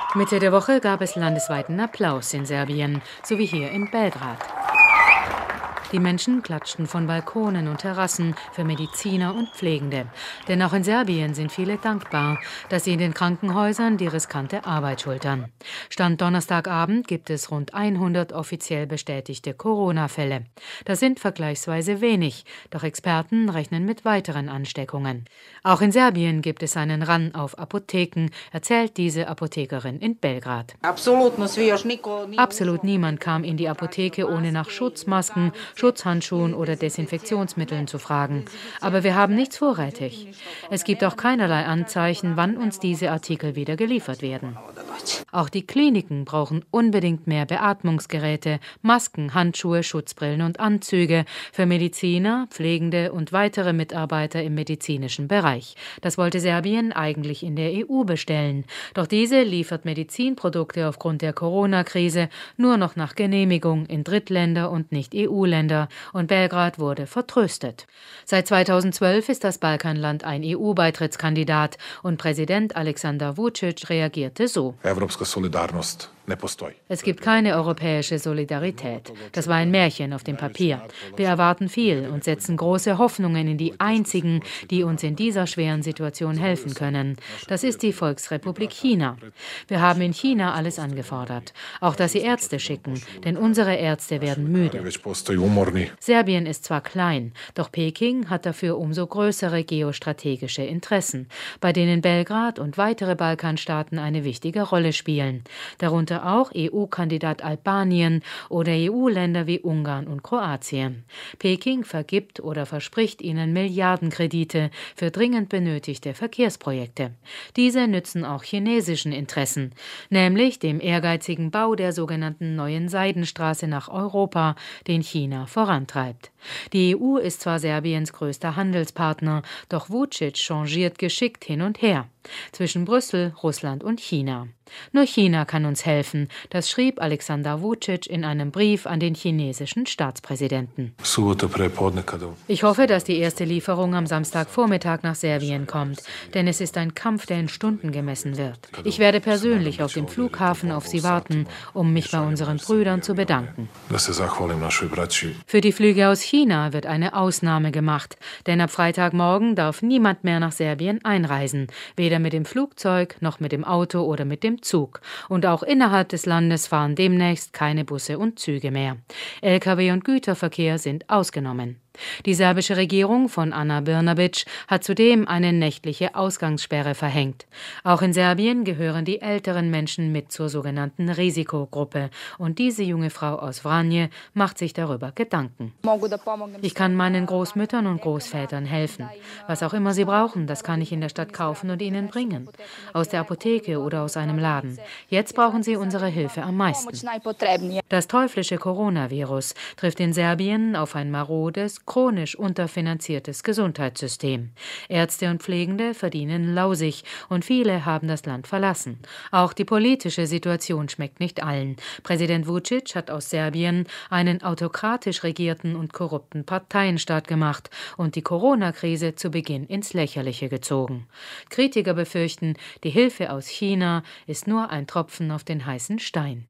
Mitte der Woche gab es landesweiten Applaus in Serbien, so wie hier in Belgrad. Die Menschen klatschten von Balkonen und Terrassen für Mediziner und Pflegende. Denn auch in Serbien sind viele dankbar, dass sie in den Krankenhäusern die riskante Arbeit schultern. Stand Donnerstagabend gibt es rund 100 offiziell bestätigte Corona-Fälle. Das sind vergleichsweise wenig, doch Experten rechnen mit weiteren Ansteckungen. Auch in Serbien gibt es einen Run auf Apotheken, erzählt diese Apothekerin in Belgrad. Absolut niemand kam in die Apotheke, ohne nach Schutzmasken, Schutzhandschuhen oder Desinfektionsmitteln zu fragen. Aber wir haben nichts vorrätig. Es gibt auch keinerlei Anzeichen, wann uns diese Artikel wieder geliefert werden. Auch die Kliniken brauchen unbedingt mehr Beatmungsgeräte, Masken, Handschuhe, Schutzbrillen und Anzüge für Mediziner, Pflegende und weitere Mitarbeiter im medizinischen Bereich. Das wollte Serbien eigentlich in der EU bestellen. Doch diese liefert Medizinprodukte aufgrund der Corona-Krise nur noch nach Genehmigung in Drittländer und Nicht-EU-Länder. Und Belgrad wurde vertröstet. Seit 2012 ist das Balkanland ein EU-Beitrittskandidat und Präsident Aleksandar Vučić reagierte so: Es gibt keine europäische Solidarität. Das war ein Märchen auf dem Papier. Wir erwarten viel und setzen große Hoffnungen in die einzigen, die uns in dieser schweren Situation helfen können. Das ist die Volksrepublik China. Wir haben in China alles angefordert. Auch, dass sie Ärzte schicken, denn unsere Ärzte werden müde. Serbien ist zwar klein, doch Peking hat dafür umso größere geostrategische Interessen, bei denen Belgrad und weitere Balkanstaaten eine wichtige Rolle spielen. Darunter auch EU-Kandidat Albanien oder EU-Länder wie Ungarn und Kroatien. Peking vergibt oder verspricht ihnen Milliardenkredite für dringend benötigte Verkehrsprojekte. Diese nützen auch chinesischen Interessen, nämlich dem ehrgeizigen Bau der sogenannten Neuen Seidenstraße nach Europa, den China vorantreibt. Die EU ist zwar Serbiens größter Handelspartner, doch Vučić changiert geschickt hin und her zwischen Brüssel, Russland und China. Nur China kann uns helfen, das schrieb Aleksandar Vučić in einem Brief an den chinesischen Staatspräsidenten. Ich hoffe, dass die erste Lieferung am Samstagvormittag nach Serbien kommt, denn es ist ein Kampf, der in Stunden gemessen wird. Ich werde persönlich auf dem Flughafen auf Sie warten, um mich bei unseren Brüdern zu bedanken. Für die Flüge aus China wird eine Ausnahme gemacht, denn ab Freitagmorgen darf niemand mehr nach Serbien einreisen, weder mit dem Flugzeug noch mit dem Auto oder mit dem Zug. Und auch innerhalb des Landes fahren demnächst keine Busse und Züge mehr. Lkw- und Güterverkehr sind ausgenommen. Die serbische Regierung von Ana Brnabić hat zudem eine nächtliche Ausgangssperre verhängt. Auch in Serbien gehören die älteren Menschen mit zur sogenannten Risikogruppe. Und diese junge Frau aus Vranje macht sich darüber Gedanken. Ich kann meinen Großmüttern und Großvätern helfen. Was auch immer sie brauchen, das kann ich in der Stadt kaufen und ihnen bringen. Aus der Apotheke oder aus einem Laden. Jetzt brauchen sie unsere Hilfe am meisten. Das teuflische Coronavirus trifft in Serbien auf ein marodes, chronisch unterfinanziertes Gesundheitssystem. Ärzte und Pflegende verdienen lausig und viele haben das Land verlassen. Auch die politische Situation schmeckt nicht allen. Präsident Vučić hat aus Serbien einen autokratisch regierten und korrupten Parteienstaat gemacht und die Corona-Krise zu Beginn ins Lächerliche gezogen. Kritiker befürchten, die Hilfe aus China ist nur ein Tropfen auf den heißen Stein.